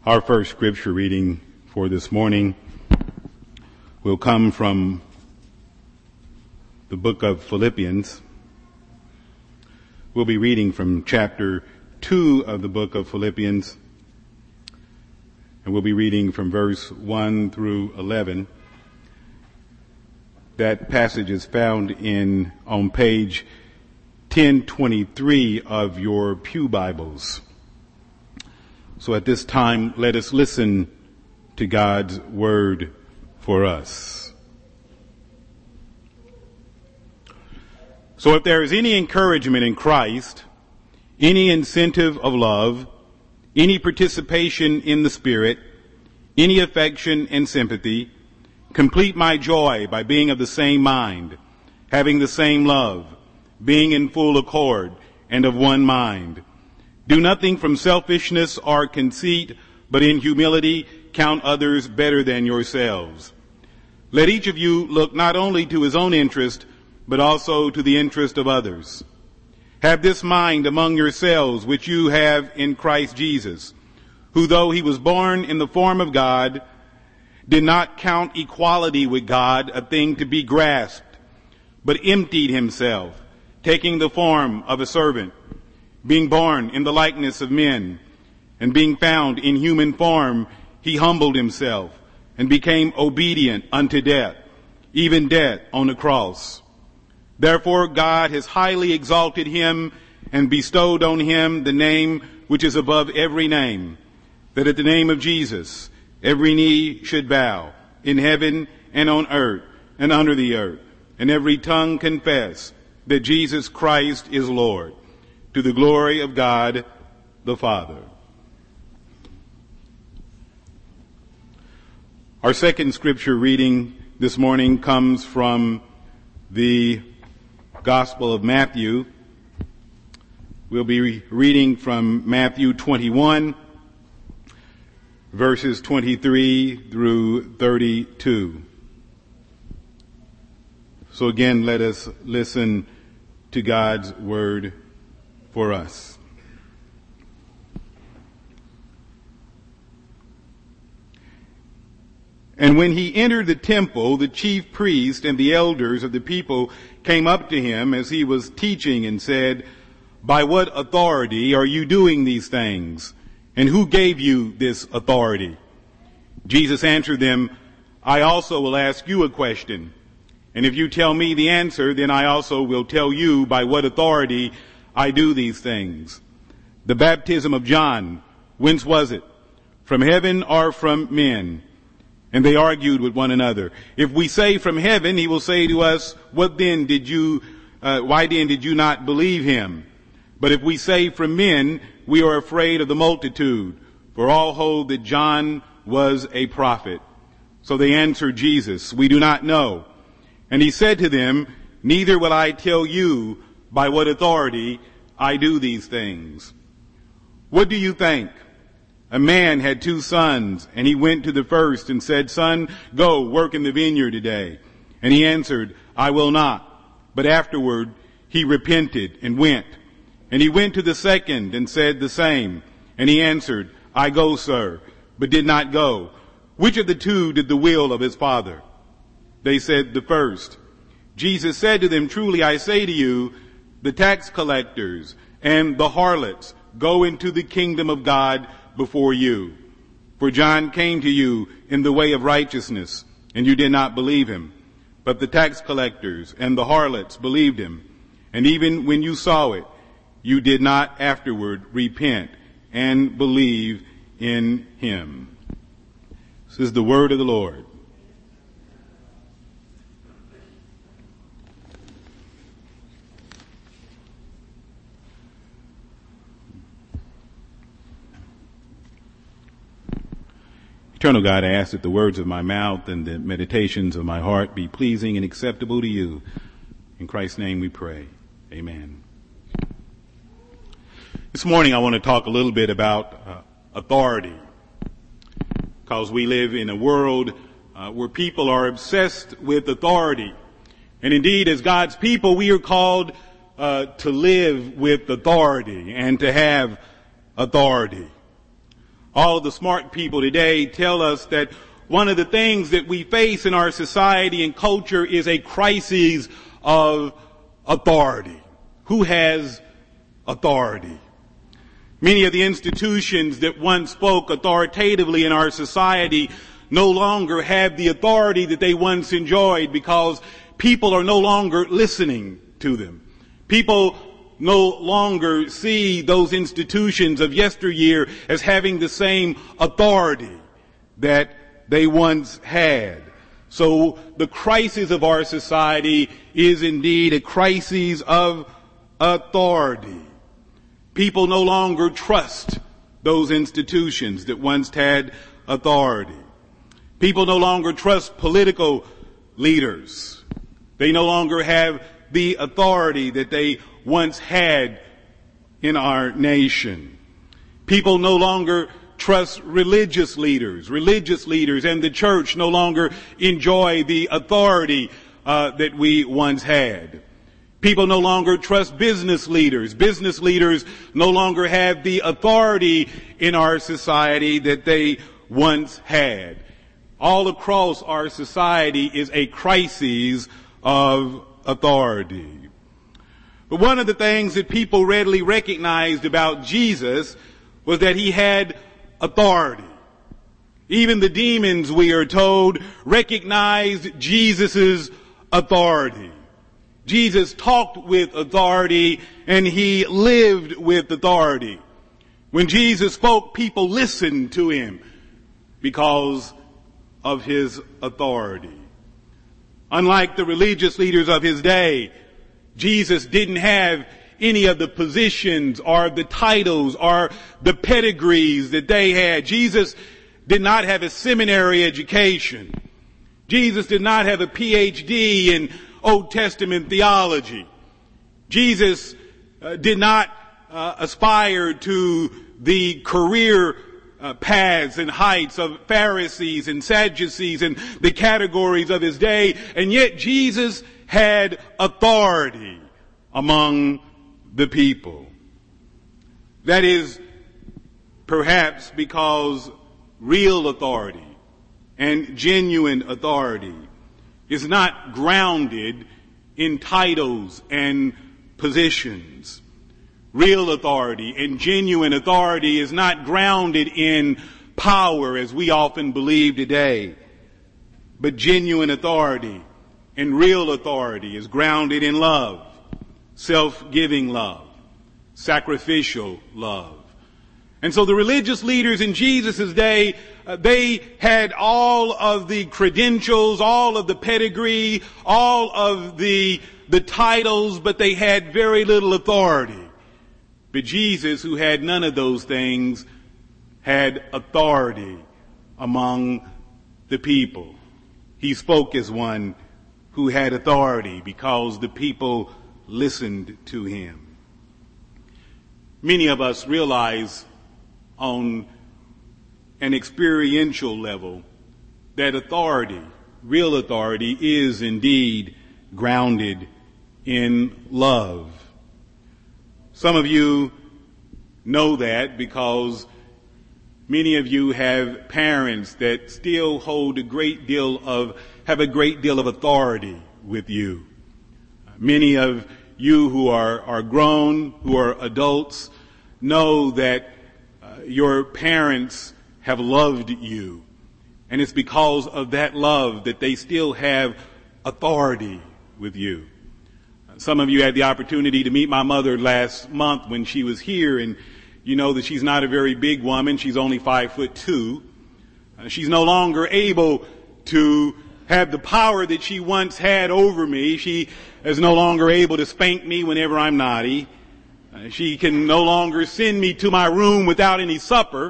Our first scripture reading for this morning will come from the book of Philippians. We'll be reading from chapter 2 of the book of Philippians, and we'll be reading from verse 1 through 11. That passage is found on page 1023 of your pew Bibles. So at this time, let us listen to God's word for us. So if there is any encouragement in Christ, any incentive of love, any participation in the Spirit, any affection and sympathy, complete my joy by being of the same mind, having the same love, being in full accord and of one mind. Do nothing from selfishness or conceit, but in humility count others better than yourselves. Let each of you look not only to his own interest, but also to the interest of others. Have this mind among yourselves, which you have in Christ Jesus, who though he was born in the form of God, did not count equality with God a thing to be grasped, but emptied himself, taking the form of a servant, being born in the likeness of men, and being found in human form, he humbled himself and became obedient unto death, even death on the cross. Therefore God has highly exalted him and bestowed on him the name which is above every name, that at the name of Jesus every knee should bow, in heaven and on earth and under the earth, and every tongue confess that Jesus Christ is Lord, to the glory of God the Father. Our second scripture reading this morning comes from the Gospel of Matthew. We'll be reading from Matthew 21, verses 23 through 32. So again, let us listen to God's word for us. And when he entered the temple, the chief priest and the elders of the people came up to him as he was teaching and said, "By what authority are you doing these things? And who gave you this authority?" Jesus answered them, "I also will ask you a question. And if you tell me the answer, then I also will tell you by what authority I do these things. The baptism of John, whence was it? From heaven or from men?" And they argued with one another. "If we say from heaven, he will say to us, why then did you not believe him? But if we say from men, we are afraid of the multitude, for all hold that John was a prophet." So they answered Jesus, "We do not know." And he said to them, "Neither will I tell you by what authority I do these things. What do you think? A man had 2 sons, and he went to the first and said, 'Son, go work in the vineyard today.' And he answered, 'I will not.' But afterward he repented and went. And he went to the second and said the same. And he answered, 'I go, sir,' but did not go. Which of the 2 did the will of his father?" They said, "The first." Jesus said to them, "Truly I say to you, the tax collectors and the harlots go into the kingdom of God before you. For John came to you in the way of righteousness, and you did not believe him. But the tax collectors and the harlots believed him. And even when you saw it, you did not afterward repent and believe in him." This is the word of the Lord. Eternal God, I ask that the words of my mouth and the meditations of my heart be pleasing and acceptable to you. In Christ's name we pray. Amen. This morning I want to talk a little bit about authority, because we live in a world where people are obsessed with authority. And indeed, as God's people, we are called to live with authority and to have authority. All the smart people today tell us that one of the things that we face in our society and culture is a crisis of authority. Who has authority? Many of the institutions that once spoke authoritatively in our society no longer have the authority that they once enjoyed because people are no longer listening to them. People no longer see those institutions of yesteryear as having the same authority that they once had. So the crisis of our society is indeed a crisis of authority. People no longer trust those institutions that once had authority. People no longer trust political leaders. They no longer have the authority that they once had in our nation. People no longer trust religious leaders. Religious leaders and the church no longer enjoy the authority that we once had. People no longer trust business leaders. Business leaders no longer have the authority in our society that they once had. All across our society is a crisis of authority. But one of the things that people readily recognized about Jesus was that he had authority. Even the demons, we are told, recognized Jesus' authority. Jesus talked with authority and he lived with authority. When Jesus spoke, people listened to him because of his authority. Unlike the religious leaders of his day, Jesus didn't have any of the positions or the titles or the pedigrees that they had. Jesus did not have a seminary education. Jesus did not have a PhD in Old Testament theology. Jesus did not aspire to the career paths and heights of Pharisees and Sadducees and the categories of his day. And yet Jesus had authority among the people. That is perhaps because real authority and genuine authority is not grounded in titles and positions. Real authority and genuine authority is not grounded in power as we often believe today. But genuine authority and real authority is grounded in love, self-giving love, sacrificial love. And so the religious leaders in Jesus' day, they had all of the credentials, all of the pedigree, all of the titles, but they had very little authority. But Jesus, who had none of those things, had authority among the people. He spoke as one who had authority because the people listened to him. Many of us realize on an experiential level that authority, real authority, is indeed grounded in love. Some of you know that because many of you have parents that still have a great deal of authority with you. Many of you who are grown, who are adults, know that your parents have loved you. And it's because of that love that they still have authority with you. Some of you had the opportunity to meet my mother last month when she was here, and you know that she's not a very big woman. She's only 5'2". She's no longer able to have the power that she once had over me. She is no longer able to spank me whenever I'm naughty. She can no longer send me to my room without any supper.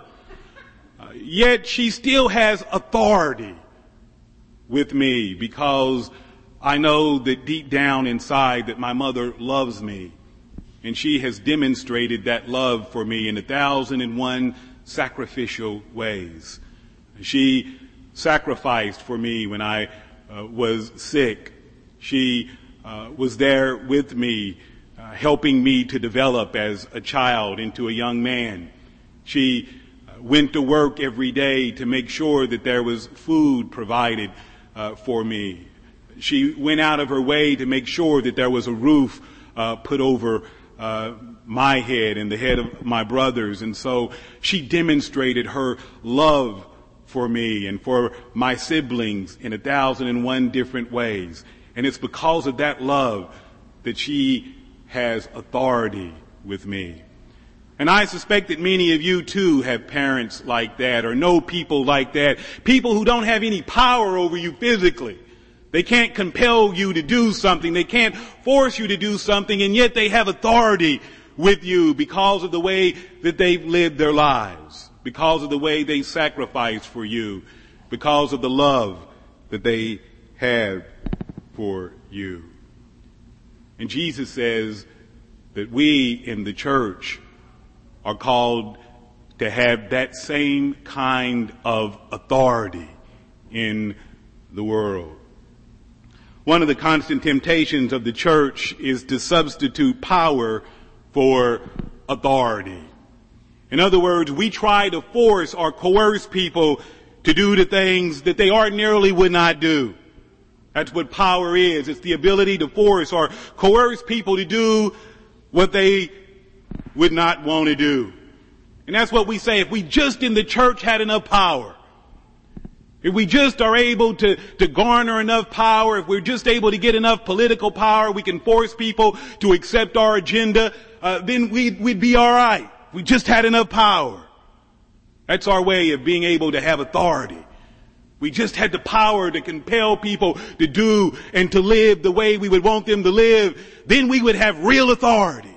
Yet she still has authority with me because I know that deep down inside that my mother loves me, and she has demonstrated that love for me in 1,001 sacrificial ways. She sacrificed for me when I was sick. She was there with me, helping me to develop as a child into a young man. She went to work every day to make sure that there was food provided for me. She went out of her way to make sure that there was a roof put over my head and the head of my brothers. And so she demonstrated her love for me and for my siblings in 1,001 different ways. And it's because of that love that she has authority with me. And I suspect that many of you too have parents like that or know people like that. People who don't have any power over you physically. They can't compel you to do something. They can't force you to do something, and yet they have authority with you because of the way that they've lived their lives, because of the way they sacrificed for you, because of the love that they have for you. And Jesus says that we in the church are called to have that same kind of authority in the world. One of the constant temptations of the church is to substitute power for authority. In other words, we try to force or coerce people to do the things that they ordinarily would not do. That's what power is. It's the ability to force or coerce people to do what they would not want to do. And that's what we say. If we just in the church had enough power, if we just are able to garner enough power, if we're just able to get enough political power, we can force people to accept our agenda, then we'd be all right. We just had enough power. That's our way of being able to have authority. We just had the power to compel people to do and to live the way we would want them to live. Then we would have real authority.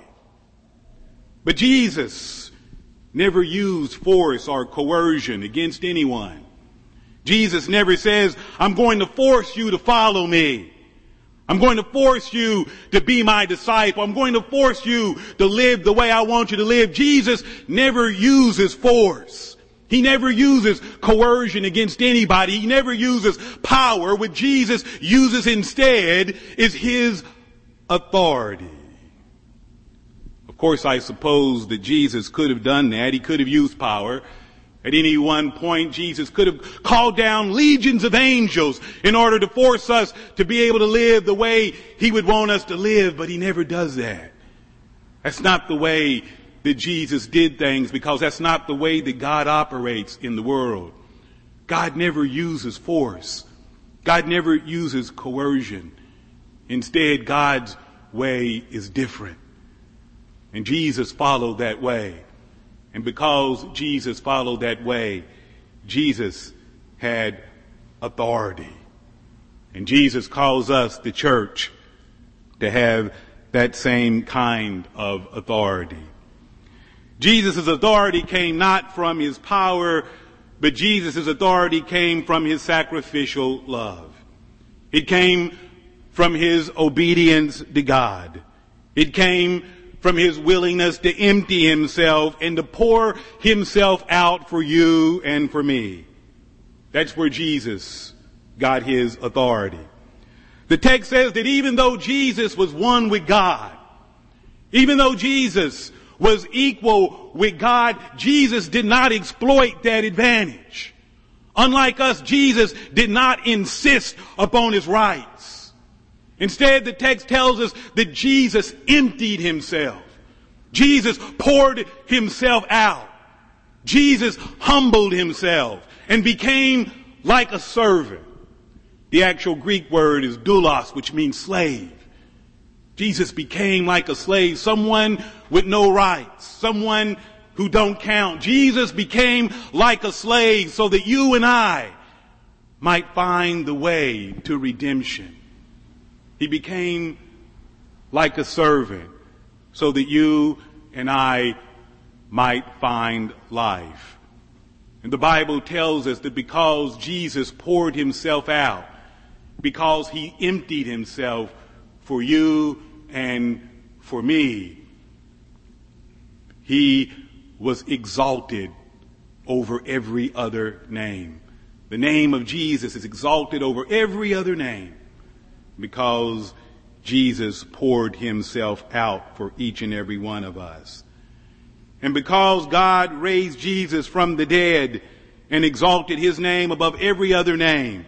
But Jesus never used force or coercion against anyone. Jesus never says, I'm going to force you to follow me. I'm going to force you to be my disciple. I'm going to force you to live the way I want you to live. Jesus never uses force. He never uses coercion against anybody. He never uses power. What Jesus uses instead is his authority. Of course, I suppose that Jesus could have done that. He could have used power. At any one point, Jesus could have called down legions of angels in order to force us to be able to live the way he would want us to live, but he never does that. That's not the way that Jesus did things, because that's not the way that God operates in the world. God never uses force. God never uses coercion. Instead, God's way is different. And Jesus followed that way. And because Jesus followed that way, Jesus had authority. And Jesus calls us, the church, to have that same kind of authority. Jesus' authority came not from his power, but Jesus' authority came from his sacrificial love. It came from his obedience to God. It came from his willingness to empty himself and to pour himself out for you and for me. That's where Jesus got his authority. The text says that even though Jesus was one with God, even though Jesus was equal with God, Jesus did not exploit that advantage. Unlike us, Jesus did not insist upon his rights. Instead, the text tells us that Jesus emptied himself. Jesus poured himself out. Jesus humbled himself and became like a servant. The actual Greek word is doulos, which means slave. Jesus became like a slave, someone with no rights, someone who don't count. Jesus became like a slave so that you and I might find the way to redemption. He became like a servant so that you and I might find life. And the Bible tells us that because Jesus poured himself out, because he emptied himself for you and for me, he was exalted over every other name. The name of Jesus is exalted over every other name because Jesus poured himself out for each and every one of us. And because God raised Jesus from the dead and exalted his name above every other name,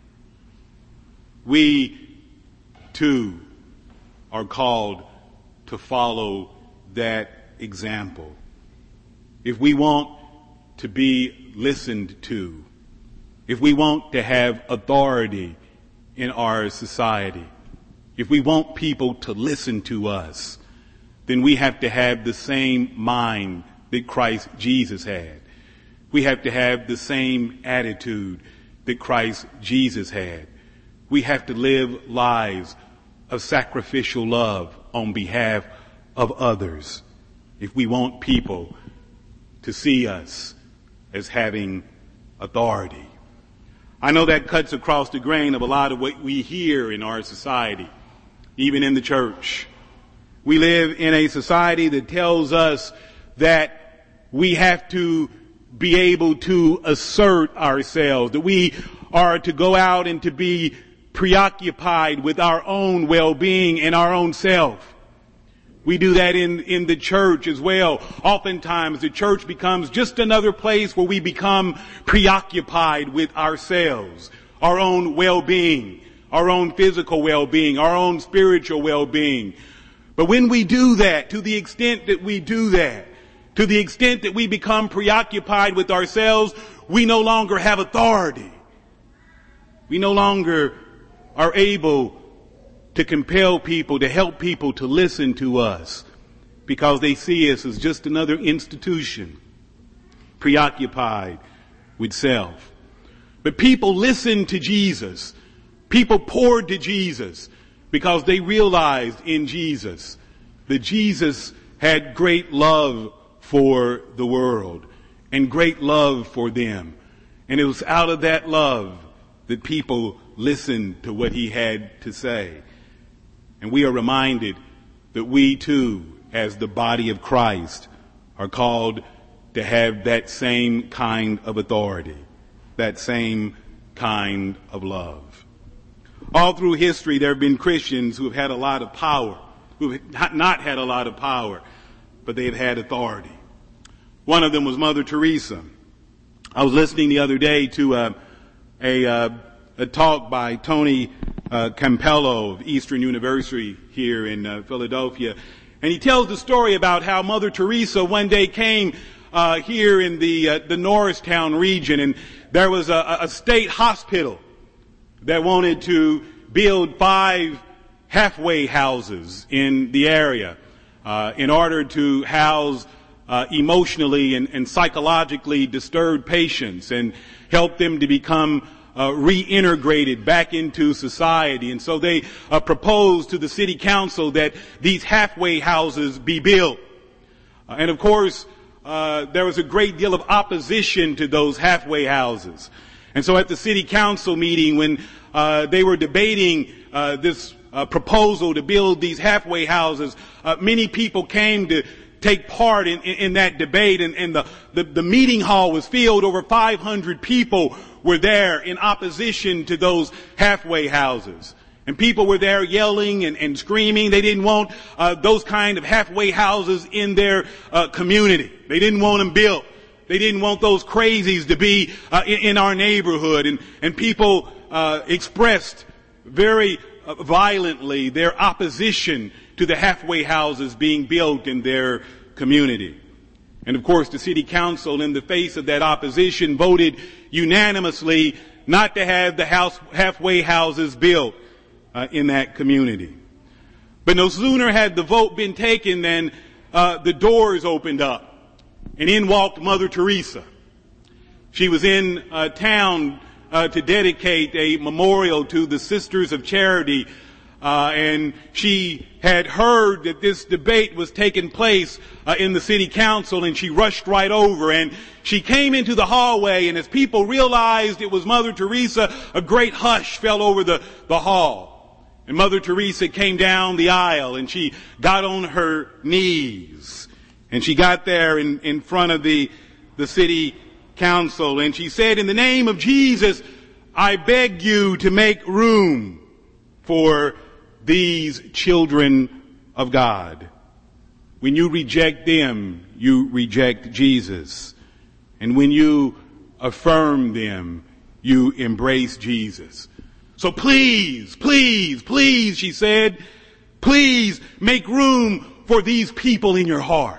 we too are called to follow that example. If we want to be listened to, if we want to have authority in our society, if we want people to listen to us, then we have to have the same mind that Christ Jesus had. We have to have the same attitude that Christ Jesus had. We have to live lives of sacrificial love on behalf of others if we want people to see us as having authority. I know that cuts across the grain of a lot of what we hear in our society, even in the church. We live in a society that tells us that we have to be able to assert ourselves, that we are to go out and to be preoccupied with our own well-being and our own self. We do that in the church as well. Oftentimes the church becomes just another place where we become preoccupied with ourselves, our own well-being, our own physical well-being, our own spiritual well-being. But when we do that, to the extent that we do that, to the extent that we become preoccupied with ourselves, we no longer have authority. We no longer are able to compel people, to help people to listen to us because they see us as just another institution preoccupied with self. But people listened to Jesus. People poured to Jesus because they realized in Jesus that Jesus had great love for the world and great love for them. And it was out of that love that people listened to what he had to say. And we are reminded that we too, as the body of Christ, are called to have that same kind of authority, that same kind of love. All through history, there have been Christians who have had a lot of power, who have not had a lot of power, but they have had authority. One of them was Mother Teresa. I was listening the other day to a talk by Tony Campello of Eastern University here in Philadelphia. And he tells the story about how Mother Teresa one day came here in the Norristown region, and there was a state hospital that wanted to build 5 halfway houses in the area in order to house emotionally and psychologically disturbed patients and help them to become reintegrated back into society. And so they proposed to the city council that these halfway houses be built. And of course, there was a great deal of opposition to those halfway houses. And so at the city council meeting, when they were debating this proposal to build these halfway houses, many people came to take part in that debate, and the meeting hall was filled. Over 500 people were there in opposition to those halfway houses. And people were there yelling and screaming. They didn't want those kind of halfway houses in their community. They didn't want them built. They didn't want those crazies to be in our neighborhood. And people expressed very violently their opposition to the halfway houses being built in their community. And of course, the city council, in the face of that opposition, voted unanimously not to have the halfway houses built in that community. But no sooner had the vote been taken than the doors opened up, and in walked Mother Teresa. She was in town to dedicate a memorial to the Sisters of Charity, and she had heard that this debate was taking place in the city council, and she rushed right over, and she came into the hallway, and as people realized it was Mother Teresa, a great hush fell over the hall. And Mother Teresa came down the aisle, and she got on her knees, and she got there in front of the city council, and she said, "In the name of Jesus, I beg you to make room for these children of God. When you reject them, you reject Jesus. And when you affirm them, you embrace Jesus. So please, please, please, she said, please make room for these people in your heart.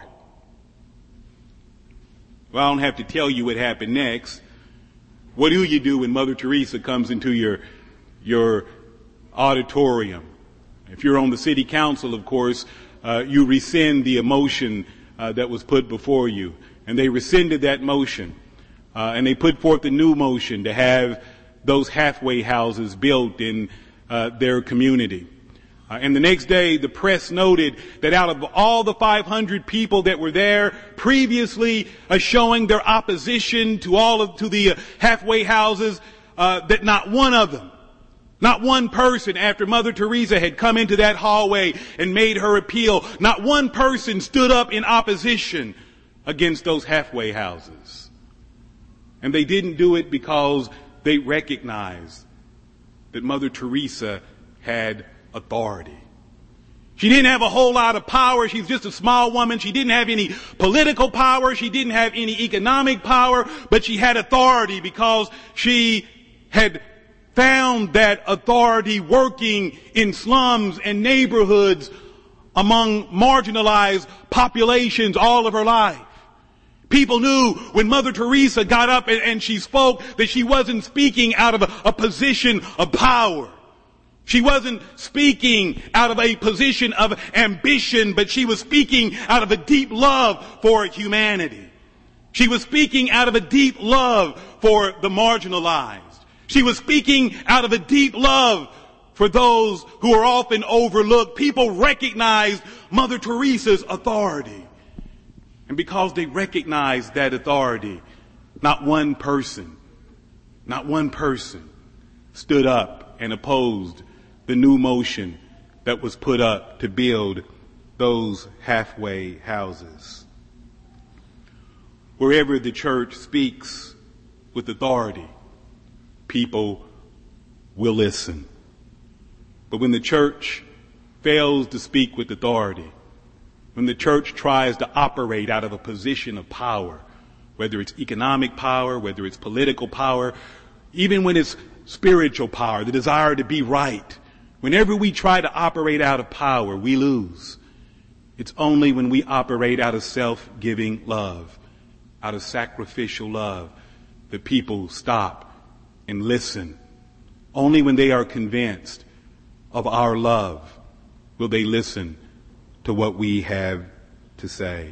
Well, I don't have to tell you what happened next. What do you do when Mother Teresa comes into your auditorium? If you're on the city council, of course, you rescind the motion that was put before you. And they rescinded that motion. And they put forth a new motion to have those halfway houses built in their community. And the next day, the press noted that out of all the 500 people that were there previously showing their opposition to the halfway houses, that not one of them, not one person, after Mother Teresa had come into that hallway and made her appeal, not one person stood up in opposition against those halfway houses. And they didn't do it because they recognized that Mother Teresa had authority. She didn't have a whole lot of power. She's just a small woman. She didn't have any political power. She didn't have any economic power, but she had authority because she had found that authority working in slums and neighborhoods among marginalized populations all of her life. People knew when Mother Teresa got up and she spoke that she wasn't speaking out of a position of power. She wasn't speaking out of a position of ambition, but she was speaking out of a deep love for humanity. She was speaking out of a deep love for the marginalized. She was speaking out of a deep love for those who are often overlooked. People recognized Mother Teresa's authority. And because they recognized that authority, not one person stood up and opposed the new motion that was put up to build those halfway houses. Wherever the church speaks with authority, people will listen. But when the church fails to speak with authority, when the church tries to operate out of a position of power, whether it's economic power, whether it's political power, even when it's spiritual power, the desire to be right, whenever we try to operate out of power, we lose. It's only when we operate out of self-giving love, out of sacrificial love, that people stop and listen. Only when they are convinced of our love will they listen to what we have to say.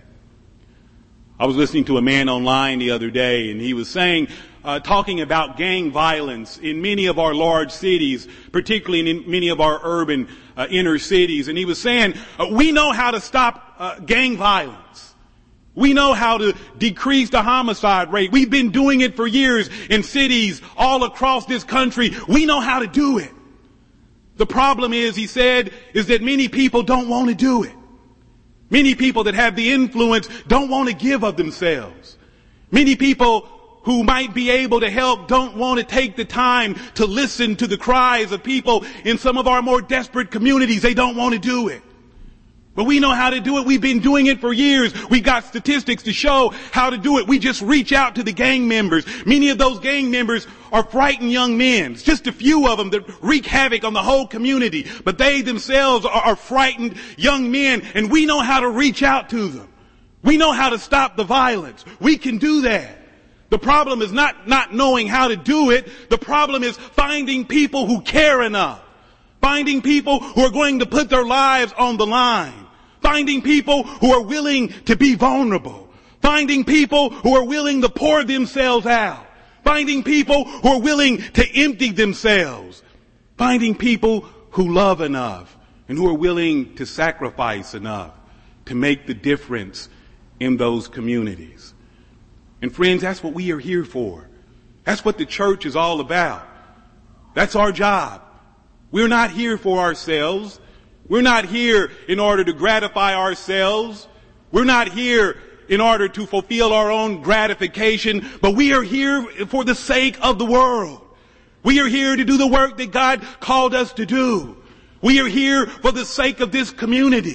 I was listening to a man online the other day, and he was saying, talking about gang violence in many of our large cities, particularly in many of our urban inner cities. And he was saying, we know how to stop gang violence. We know how to decrease the homicide rate. We've been doing it for years in cities all across this country. We know how to do it. The problem is, he said, is that many people don't want to do it. Many people that have the influence don't want to give of themselves. Many people who might be able to help don't want to take the time to listen to the cries of people in some of our more desperate communities. They don't want to do it. But we know how to do it. We've been doing it for years. We got statistics to show how to do it. We just reach out to the gang members. Many of those gang members are frightened young men. It's just a few of them that wreak havoc on the whole community. But they themselves are frightened young men, and we know how to reach out to them. We know how to stop the violence. We can do that. The problem is not knowing how to do it. The problem is finding people who care enough. Finding people who are going to put their lives on the line. Finding people who are willing to be vulnerable. Finding people who are willing to pour themselves out. Finding people who are willing to empty themselves. Finding people who love enough and who are willing to sacrifice enough to make the difference in those communities. And friends, that's what we are here for. That's what the church is all about. That's our job. We're not here for ourselves. We're not here in order to gratify ourselves. We're not here in order to fulfill our own gratification, but we are here for the sake of the world. We are here to do the work that God called us to do. We are here for the sake of this community.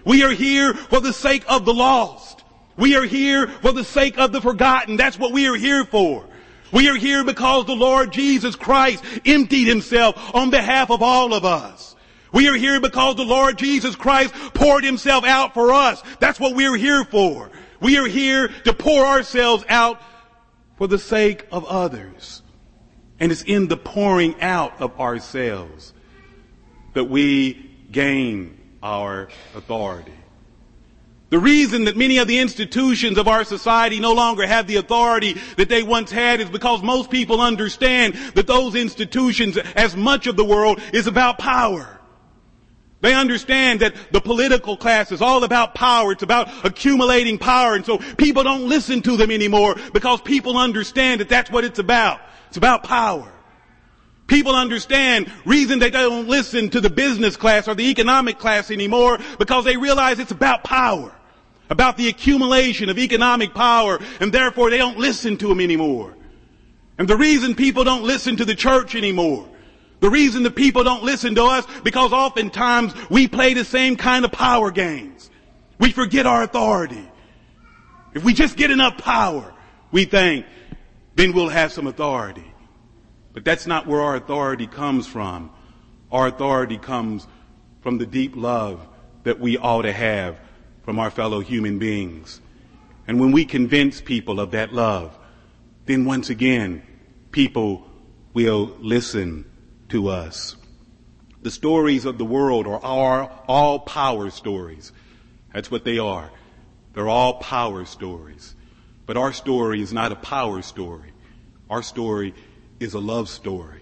We are here for the sake of the lost. We are here for the sake of the forgotten. That's what we are here for. We are here because the Lord Jesus Christ emptied himself on behalf of all of us. We are here because the Lord Jesus Christ poured himself out for us. That's what we are here for. We are here to pour ourselves out for the sake of others. And it's in the pouring out of ourselves that we gain our authority. The reason that many of the institutions of our society no longer have the authority that they once had is because most people understand that those institutions, as much of the world, is about power. They understand that the political class is all about power. It's about accumulating power. And so people don't listen to them anymore because people understand that that's what it's about. It's about power. People understand reason they don't listen to the business class or the economic class anymore because they realize it's about power, about the accumulation of economic power, and therefore they don't listen to them anymore. And the reason people don't listen to the church anymore, the reason that people don't listen to us, because oftentimes we play the same kind of power games. We forget our authority. If we just get enough power, we think, then we'll have some authority. But that's not where our authority comes from. Our authority comes from the deep love that we ought to have from our fellow human beings. And when we convince people of that love, then once again, people will listen to us. The stories of the world are all power stories. That's what they are. They're all power stories. But our story is not a power story. Our story is a love story.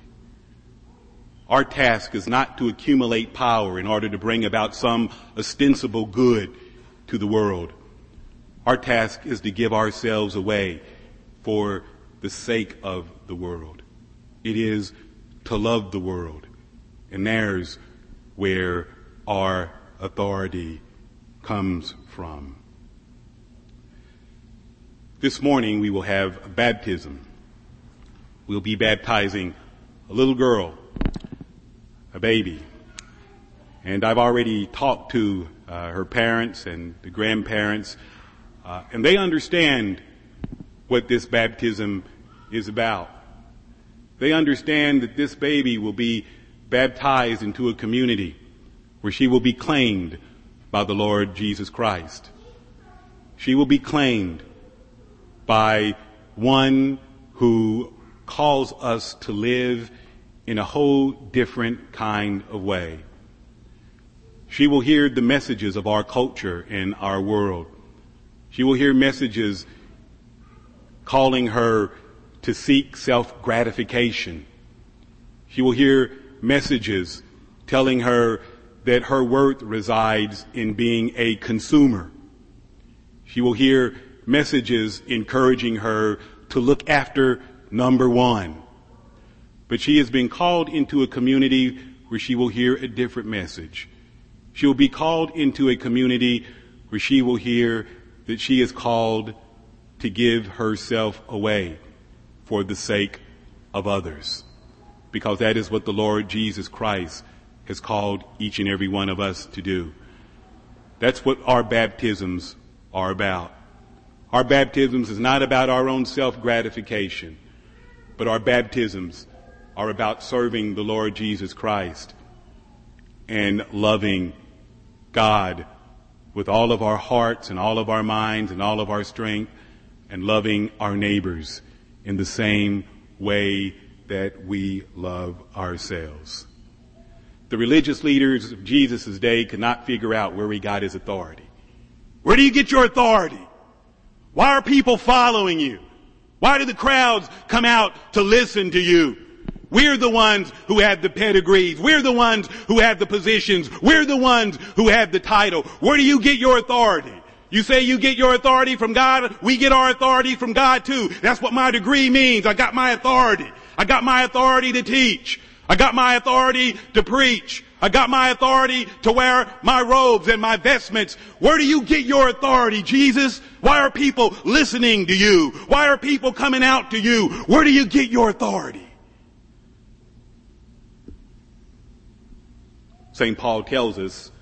Our task is not to accumulate power in order to bring about some ostensible good to the world. Our task is to give ourselves away for the sake of the world. It is to love the world. And there's where our authority comes from. This morning we will have a baptism. We'll be baptizing a little girl, a baby. And I've already talked to her parents and the grandparents, and they understand what this baptism is about. They understand that this baby will be baptized into a community where she will be claimed by the Lord Jesus Christ. She will be claimed by one who calls us to live in a whole different kind of way. She will hear the messages of our culture and our world. She will hear messages calling her to seek self-gratification. She will hear messages telling her that her worth resides in being a consumer. She will hear messages encouraging her to look after number one. But she has been called into a community where she will hear a different message. She will be called into a community where she will hear that she is called to give herself away for the sake of others. Because that is what the Lord Jesus Christ has called each and every one of us to do. That's what our baptisms are about. Our baptisms is not about our own self-gratification, but our baptisms are about serving the Lord Jesus Christ and loving God with all of our hearts and all of our minds and all of our strength, and loving our neighbors in the same way that we love ourselves. The religious leaders of Jesus' day could not figure out where he got his authority. Where do you get your authority? Why are people following you? Why do the crowds come out to listen to you? We're the ones who have the pedigrees. We're the ones who have the positions. We're the ones who have the title. Where do you get your authority? You say you get your authority from God. We get our authority from God too. That's what my degree means. I got my authority. I got my authority to teach. I got my authority to preach. I got my authority to wear my robes and my vestments. Where do you get your authority, Jesus? Why are people listening to you? Why are people coming out to you? Where do you get your authority? St. Paul tells us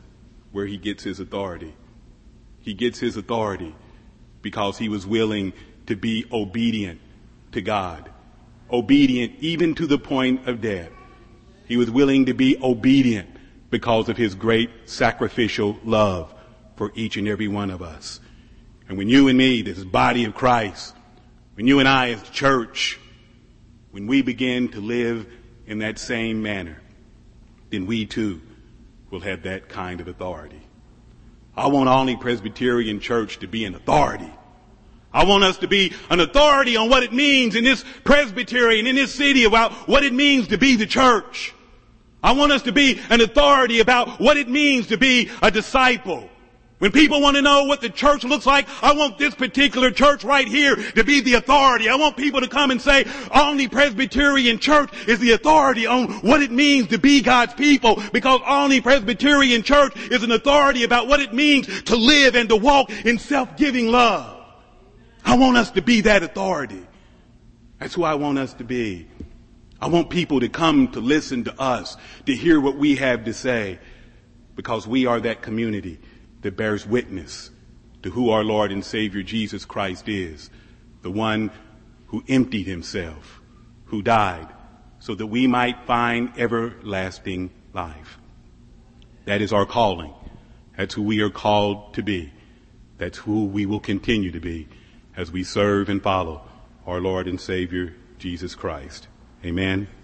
where he gets his authority. He gets his authority because he was willing to be obedient to God. Obedient even to the point of death. He was willing to be obedient because of his great sacrificial love for each and every one of us. And when you and me, this body of Christ, when you and I as the church, when we begin to live in that same manner, then we too will have that kind of authority. I want Olney Presbyterian Church to be an authority. I want us to be an authority on what it means in this presbytery and in this city about what it means to be the church. I want us to be an authority about what it means to be a disciple. When people want to know what the church looks like, I want this particular church right here to be the authority. I want people to come and say, Olney Presbyterian Church is the authority on what it means to be God's people, because Olney Presbyterian Church is an authority about what it means to live and to walk in self-giving love. I want us to be that authority. That's who I want us to be. I want people to come to listen to us, to hear what we have to say, because we are that community that bears witness to who our Lord and Savior Jesus Christ is, the one who emptied himself, who died so that we might find everlasting life. That is our calling. That's who we are called to be. That's who we will continue to be as we serve and follow our Lord and Savior Jesus Christ. Amen.